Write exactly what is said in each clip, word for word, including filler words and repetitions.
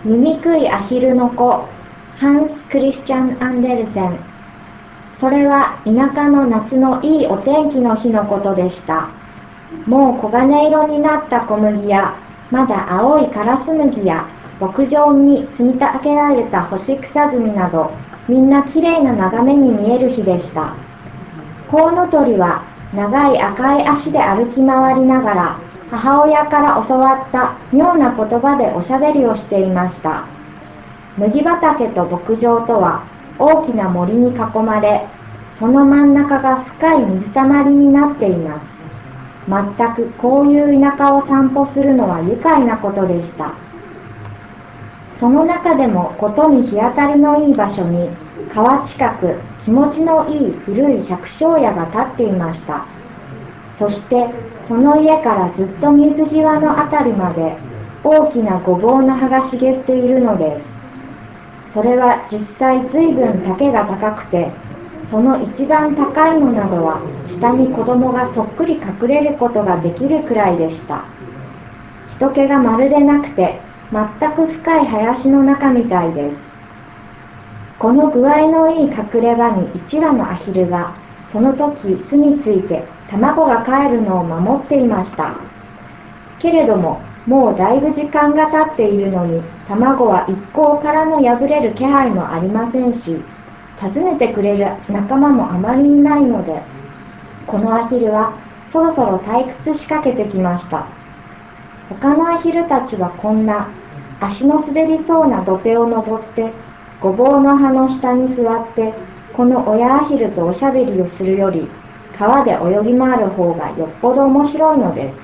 醜いアヒルの子、ハンス・クリスチャン・アンデルセン。それは田舎の夏のいいお天気の日のことでした。もう黄金色になった小麦や、まだ青いカラス麦や、牧場に積み上げられた干し草摘みなど、みんなきれいな眺めに見える日でした。コウノトリは長い赤い足で歩き回りながら、母親から教わった妙な言葉でおしゃべりをしていました。麦畑と牧場とは大きな森に囲まれ、その真ん中が深い水たまりになっています。全くこういう田舎を散歩するのは愉快なことでした。その中でもことに日当たりのいい場所に、川近く気持ちのいい古い百姓家が建っていました。そしてその家からずっと水際のあたりまで大きなごぼうの葉が茂っているのです。それは実際ずいぶん丈が高くて、その一番高いのなどは下に子供がそっくり隠れることができるくらいでした。人気がまるでなくて、全く深い林の中みたいです。この具合のいい隠れ場に一羽のアヒルがその時巣について卵が帰るのを守っていました。けれどももうだいぶ時間が経っているのに、卵は一向からの破れる気配もありませんし、訪ねてくれる仲間もあまりいないので、このアヒルはそろそろ退屈しかけてきました。他のアヒルたちはこんな足の滑りそうな土手を登ってごぼうの葉の下に座ってこの親アヒルとおしゃべりをするより、川で泳ぎ回る方がよっぽど面白いのです。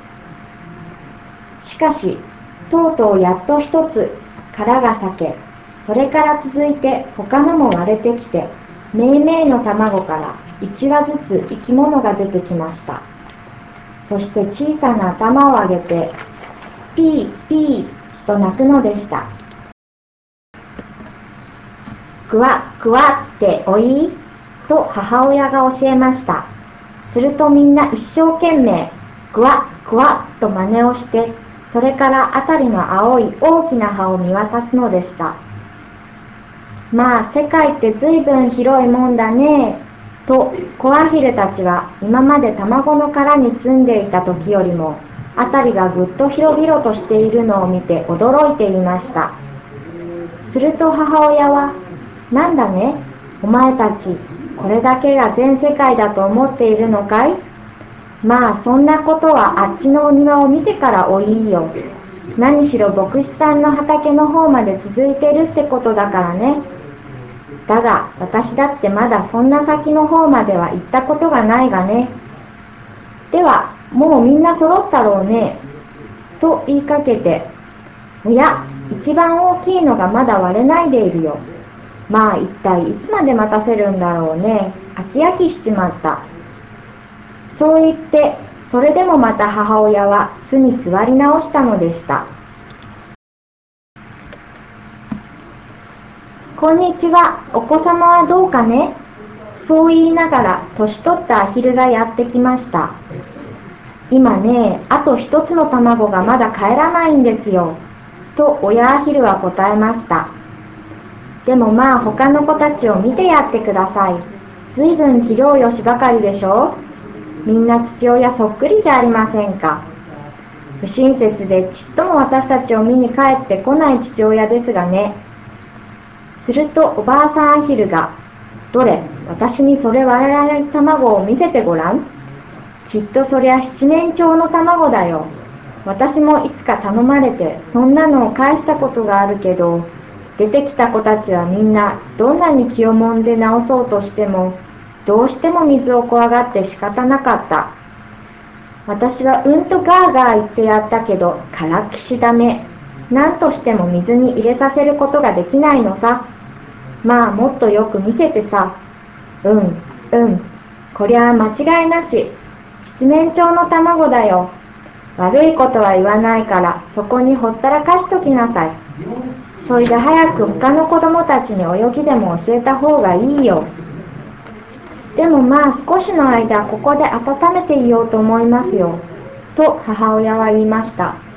しかしとうとうやっと一つ殻が裂け、それから続いて他のも割れてきて、めいめいの卵から一羽ずつ生き物が出てきました。そして小さな頭を上げてピーピーと鳴くのでした。くわくわっておいいと母親が教えました。するとみんな一生懸命くわくわと真似をして、それからあたりの青い大きな葉を見渡すのでした。まあ世界ってずいぶん広いもんだねと子アヒルたちは今まで卵の殻に住んでいた時よりもあたりがぐっと広々としているのを見て驚いていました。すると母親は、なんだね、お前たち、これだけが全世界だと思っているのかい？まあそんなことはあっちのお庭を見てからおいいよ。何しろ牧師さんの畑の方まで続いてるってことだからね。だが私だってまだそんな先の方までは行ったことがないがね。ではもうみんな揃ったろうねと言いかけて、おや、一番大きいのがまだ割れないでいるよ。まあ一体いつまで待たせるんだろうね。飽き飽きしちまった。そう言ってそれでもまた母親は巣に座り直したのでした。こんにちは、お子様はどうかね。そう言いながら年取ったアヒルがやってきました。今ね、あと一つの卵がまだ帰らないんですよと親アヒルは答えました。でもまあ他の子たちを見てやってください。ずいぶん器量よしばかりでしょう。みんな父親そっくりじゃありませんか。不親切でちっとも私たちを見に帰ってこない父親ですがね。するとおばあさんアヒルが、どれ、私にそれ割れない卵を見せてごらん。きっとそりゃ七面鳥の卵だよ。私もいつか頼まれてそんなのを返したことがあるけど、出てきた子たちはみんなどんなに気をもんで直そうとしても、どうしても水を怖がって仕方なかった。私はうんとガーガー言ってやったけど、からっきしダメ。何としても水に入れさせることができないのさ。まあもっとよく見せてさ。うん、うん。こりゃあ間違いなし。七面鳥の卵だよ。悪いことは言わないから、そこにほったらかしときなさい。そいで早く他の子供たちに泳ぎでも教えた方がいいよ。でもまあ少しの間ここで温めていようと思いますよ。と母親は言いました。